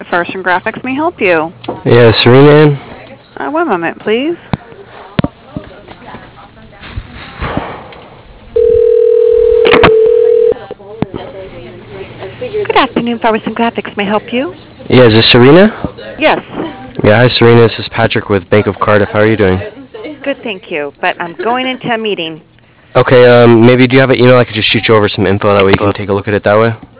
Farson Graphics may help you. Yeah, Serena. One moment, please. Good afternoon, Farson Graphics may help you. Yeah, is this Serena? Yes. Yeah, hi Serena. This is Patrick with Bank of Cardiff. How are you doing? Good, thank you. But I'm going into a meeting. Okay, maybe do you have an email I could just shoot you over some info that way you can take a look at it that way?